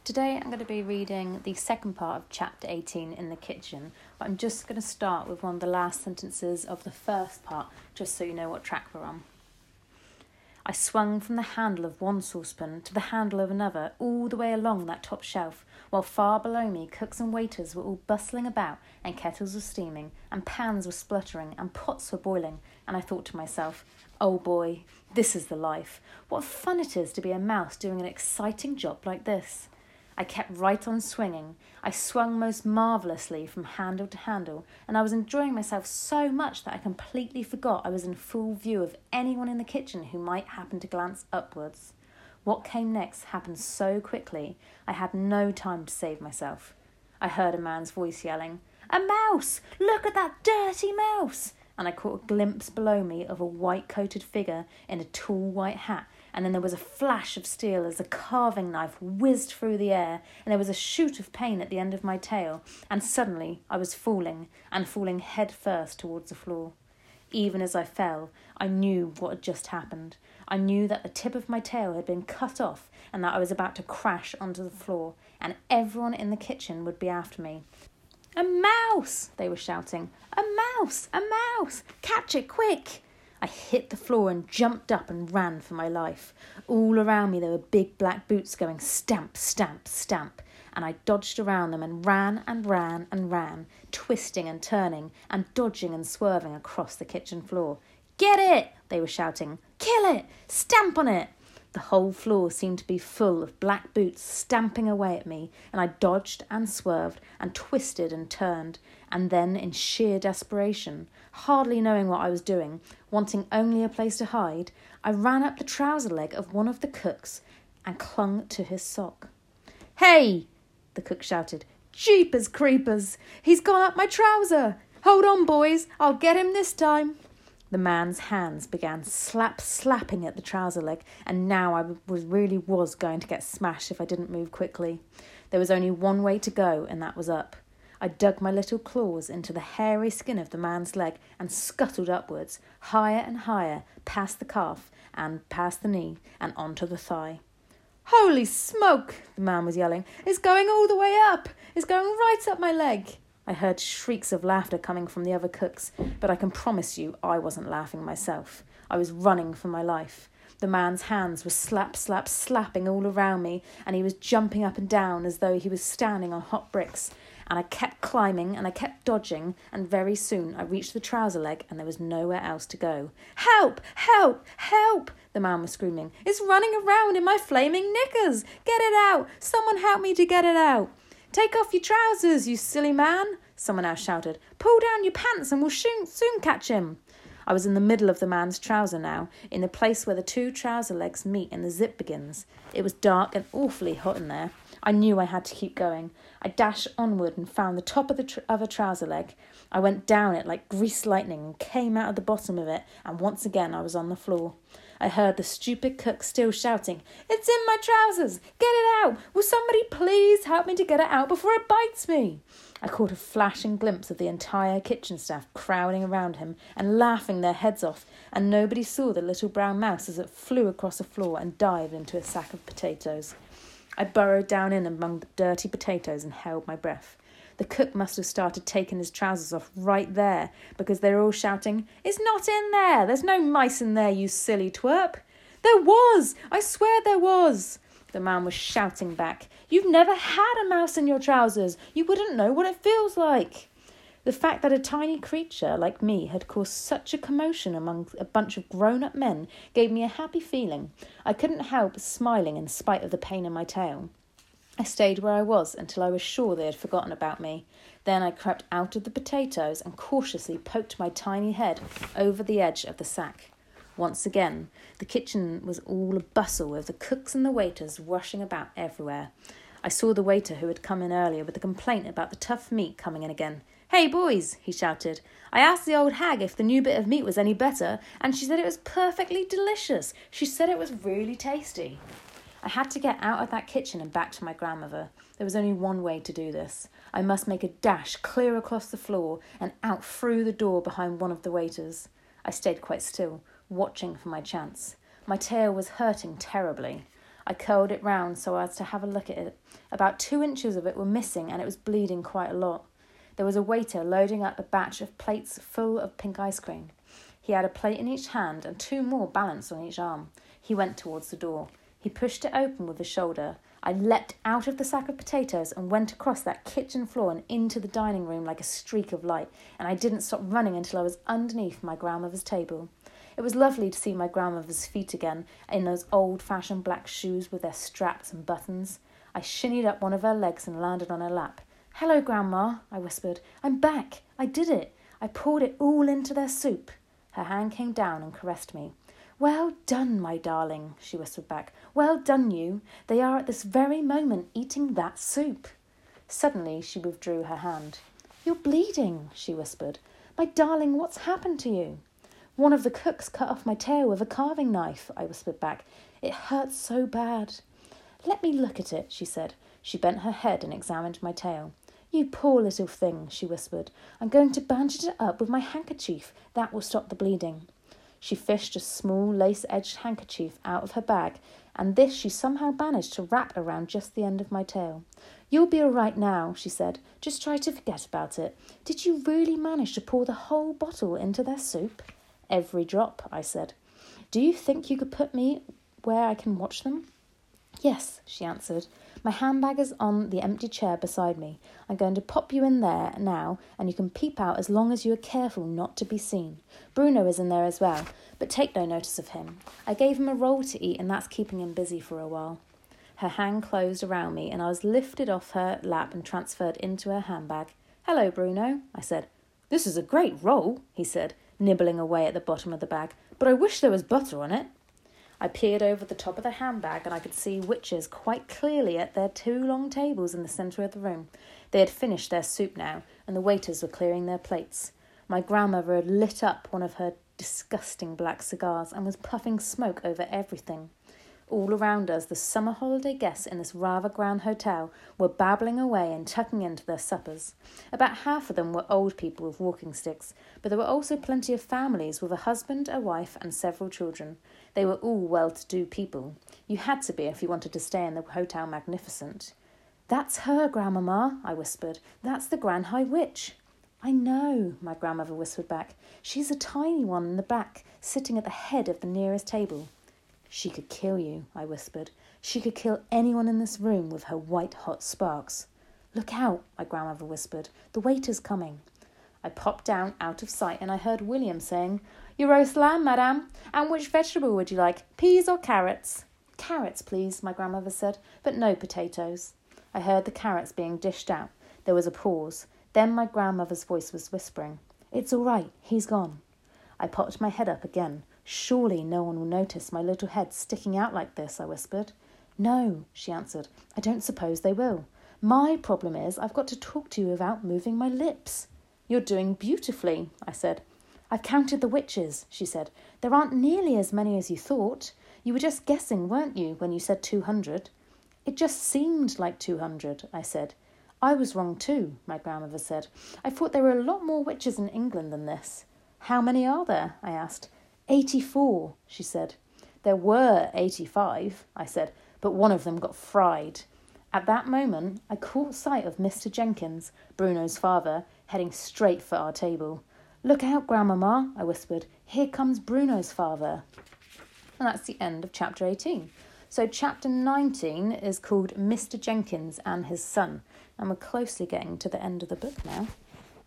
Today I'm going to be reading the second part of chapter 18 in the kitchen, but I'm just going to start with one of the last sentences of the first part, just so you know what track we're on. I swung from the handle of one saucepan to the handle of another, all the way along that top shelf, while far below me cooks and waiters were all bustling about, and kettles were steaming, and pans were spluttering, and pots were boiling, and I thought to myself, oh boy, this is the life. What fun it is to be a mouse doing an exciting job like this. I kept right on swinging. I swung most marvellously from handle to handle, and I was enjoying myself so much that I completely forgot I was in full view of anyone in the kitchen who might happen to glance upwards. What came next happened so quickly, I had no time to save myself. I heard a man's voice yelling, "A mouse! Look at that dirty mouse!" And I caught a glimpse below me of a white-coated figure in a tall white hat, and then there was a flash of steel as a carving knife whizzed through the air, and there was a shoot of pain at the end of my tail, and suddenly I was falling head first towards the floor. Even as I fell, I knew what had just happened. I knew that the tip of my tail had been cut off and that I was about to crash onto the floor, and everyone in the kitchen would be after me. "A mouse!" they were shouting. "A mouse! A mouse! Catch it, quick!" I hit the floor and jumped up and ran for my life. All around me there were big black boots going stamp, stamp, stamp, and I dodged around them and ran and ran and ran, twisting and turning and dodging and swerving across the kitchen floor. "Get it!" they were shouting. "Kill it! Stamp on it!" The whole floor seemed to be full of black boots stamping away at me, and I dodged and swerved and twisted and turned, and then in sheer desperation, hardly knowing what I was doing, wanting only a place to hide, I ran up the trouser leg of one of the cooks and clung to his sock. "Hey!" the cook shouted. "Jeepers creepers! He's gone up my trouser! Hold on, boys, I'll get him this time!" The man's hands began slapping at the trouser leg, and now I really was going to get smashed if I didn't move quickly. There was only one way to go, and that was up. I dug my little claws into the hairy skin of the man's leg and scuttled upwards, higher and higher, past the calf and past the knee and onto the thigh. "Holy smoke!" the man was yelling. "It's going all the way up! It's going right up my leg!" I heard shrieks of laughter coming from the other cooks, but I can promise you I wasn't laughing myself. I was running for my life. The man's hands were slapping all around me, and he was jumping up and down as though he was standing on hot bricks. And I kept climbing and I kept dodging, and very soon I reached the trouser leg and there was nowhere else to go. "Help! Help! Help!" the man was screaming. "It's running around in my flaming knickers! Get it out! Someone help me to get it out!" "Take off your trousers, you silly man!" someone else shouted. "Pull down your pants and we'll soon catch him." I was in the middle of the man's trouser now, in the place where the two trouser legs meet and the zip begins. It was dark and awfully hot in there. I knew I had to keep going. I dashed onward and found the top of the other trouser leg. I went down it like greased lightning and came out of the bottom of it, and once again I was on the floor. I heard the stupid cook still shouting, "It's in my trousers! Get it out! Will somebody please help me to get it out before it bites me?" I caught a flashing glimpse of the entire kitchen staff crowding around him and laughing their heads off, and nobody saw the little brown mouse as it flew across the floor and dived into a sack of potatoes. I burrowed down in among the dirty potatoes and held my breath. The cook must have started taking his trousers off right there, because they were all shouting, "It's not in there! There's no mice in there, you silly twerp!" "There was! I swear there was!" The man was shouting back. "You've never had a mouse in your trousers! You wouldn't know what it feels like!" The fact that a tiny creature like me had caused such a commotion among a bunch of grown-up men gave me a happy feeling. I couldn't help smiling in spite of the pain in my tail. I stayed where I was until I was sure they had forgotten about me. Then I crept out of the potatoes and cautiously poked my tiny head over the edge of the sack. Once again, the kitchen was all a bustle with the cooks and the waiters rushing about everywhere. I saw the waiter who had come in earlier with a complaint about the tough meat coming in again. "Hey, boys," he shouted. "I asked the old hag if the new bit of meat was any better, and she said it was perfectly delicious. She said it was really tasty." I had to get out of that kitchen and back to my grandmother. There was only one way to do this. I must make a dash clear across the floor and out through the door behind one of the waiters. I stayed quite still, watching for my chance. My tail was hurting terribly. I I curled it round so as to have a look at it. About 2 inches of it were missing, and it was bleeding quite a lot. There was a waiter loading up a batch of plates full of pink ice cream. He had a plate in each hand and 2 more balanced on each arm. He went towards the door. He pushed it open with his shoulder. I leapt out of the sack of potatoes and went across that kitchen floor and into the dining room like a streak of light, and I didn't stop running until I was underneath my grandmother's table. It was lovely to see my grandmother's feet again, in those old-fashioned black shoes with their straps and buttons. I shinnied up one of her legs and landed on her lap. "Hello, Grandma," I whispered. "I'm back. I did it. I poured it all into their soup." Her hand came down and caressed me. "Well done, my darling," she whispered back. "Well done, you. They are at this very moment eating that soup." Suddenly she withdrew her hand. "You're bleeding," she whispered. "My darling, what's happened to you?" "One of the cooks cut off my tail with a carving knife," I whispered back. "It hurts so bad." "Let me look at it," she said. She bent her head and examined my tail. "You poor little thing," she whispered. "I'm going to bandage it up with my handkerchief. That will stop the bleeding." She fished a small lace-edged handkerchief out of her bag, and this she somehow managed to wrap around just the end of my tail. "You'll be all right now," she said. "Just try to forget about it. Did you really manage to pour the whole bottle into their soup?" "Every drop," I said. "Do you think you could put me where I can watch them?" "Yes," she answered. "My handbag is on the empty chair beside me. I'm going to pop you in there now, and you can peep out as long as you are careful not to be seen. Bruno is in there as well, but take no notice of him. I gave him a roll to eat, and that's keeping him busy for a while." Her hand closed around me, and I was lifted off her lap and transferred into her handbag. "Hello, Bruno," I said. "This is a great roll," he said, nibbling away at the bottom of the bag, "but I wish there was butter on it." I peered over the top of the handbag, and I could see witches quite clearly at their 2 long tables in the centre of the room. They had finished their soup now, and the waiters were clearing their plates. My grandmother had lit up one of her disgusting black cigars and was puffing smoke over everything. All around us, the summer holiday guests in this rather grand hotel were babbling away and tucking into their suppers. About half of them were old people with walking sticks, but there were also plenty of families with a husband, a wife, and several children. They were all well-to-do people. You had to be if you wanted to stay in the Hotel Magnificent. "That's her, Grandmama," I whispered. "That's the Grand High Witch." "I know," my grandmother whispered back. "She's a tiny one in the back, sitting at the head of the nearest table." "She could kill you," I whispered. "She could kill anyone in this room with her white-hot sparks." "Look out," my grandmother whispered. "The waiter's coming." I popped down out of sight, and I heard William saying, "Your roast lamb, madame. And which vegetable would you like, peas or carrots?" "Carrots, please," my grandmother said, "but no potatoes." I heard the carrots being dished out. There was a pause. Then my grandmother's voice was whispering, "It's all right, he's gone." I popped my head up again. "Surely no one will notice my little head sticking out like this," I whispered. "No," she answered. "I don't suppose they will. My problem is I've got to talk to you without moving my lips." "You're doing beautifully," I said. "I've counted the witches," she said. "There aren't nearly as many as you thought. You were just guessing, weren't you, when you said 200? "It just seemed like 200, I said. "I was wrong too," my grandmother said. "I thought there were a lot more witches in England than this." "How many are there?" I asked. 84, she said. "There were 85, I said, but one of them got fried. At that moment, I caught sight of Mr. Jenkins, Bruno's father, heading straight for our table. "Look out, Grandmama," I whispered. "Here comes Bruno's father." And that's the end of chapter 18. So chapter 19 is called Mr. Jenkins and His Son, and we're closely getting to the end of the book now.